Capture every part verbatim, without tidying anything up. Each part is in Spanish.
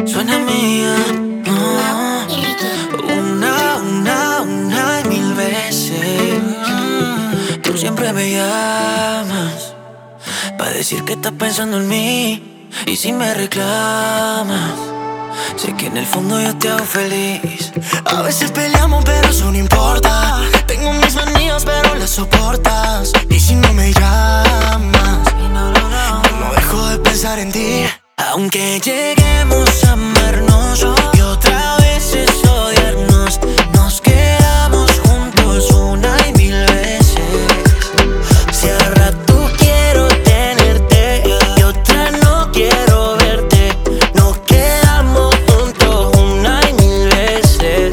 Suena mía, oh, una, una, una y mil veces. mm, Tú siempre me llamas pa' decir que estás pensando en mí. Y si me reclamas, sé que en el fondo yo te hago feliz. A veces peleamos pero eso no importa. Tengo mis manías pero las soportas. Y si no me llamas, no, no, no, no dejo de pensar en ti. Aunque lleguemos a amarnos y otra vez es odiarnos, nos quedamos juntos una y mil veces. Si a rato quiero tenerte y otra no quiero verte, nos quedamos juntos una y mil veces.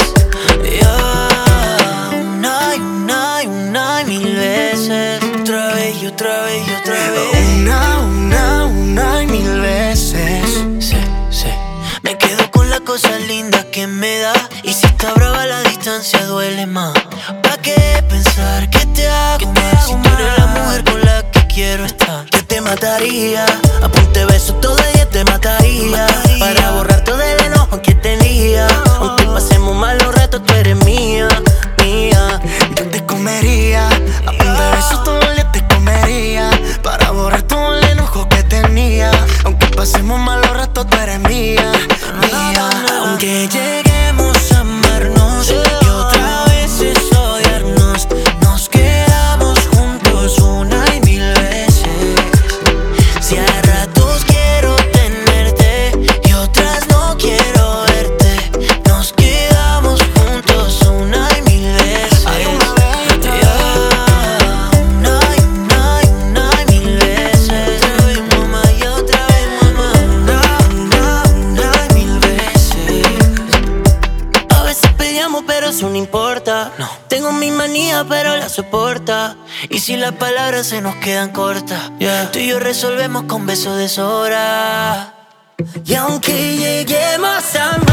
Yeah. Una y una y una y mil veces. Otra vez y otra vez y otra vez. Una, una, una y mil veces. Sí, sí. Me quedo con las cosas lindas que me da. Y si está brava la distancia duele más. ¿Pa' qué pensar que te hago más? Si tú eres la mujer con la que quiero estar. Que te mataría, apunte beso todo ella te mataría, mataría. Para borrar todo el enojo que tenía. Aunque pasemos mal los ratos, tú eres mía, mía. Yo te comería, apunte beso todo el día te comería. Para borrar todo el enojo que tenía. Aunque pasemos mal los ratos, tú eres mía, mía. Aunque lleguemos a amarnos y otra vez es odiarnos, nos quedamos juntos una y mil veces. Si a ratos quiero tenerte y otras no quiero verte, nos quedamos juntos una y mil veces. Hay una vez, yeah. Una y una y una y mil veces. Otra vez mamá y otra vez mamá. Una, una, una y mil veces. A veces peleamos pero eso no importa, no. Tengo mi manía pero la soporta. Y si las palabras se nos quedan cortas, yeah, tú y yo resolvemos con besos de sobra. Y aunque lleguemos a